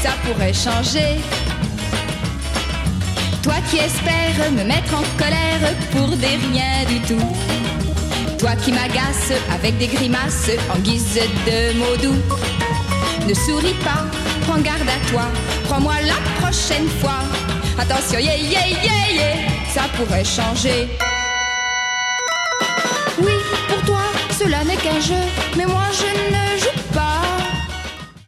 ça pourrait changer. Toi qui espères me mettre en colère pour des rien du tout. Toi qui m'agaces avec des grimaces en guise de mots doux. Ne souris pas, prends garde à toi, prends-moi la prochaine fois. Attention, yeah, yeah, yeah, yeah, ça pourrait changer. Oui, pour toi, cela n'est qu'un jeu, mais moi je ne joue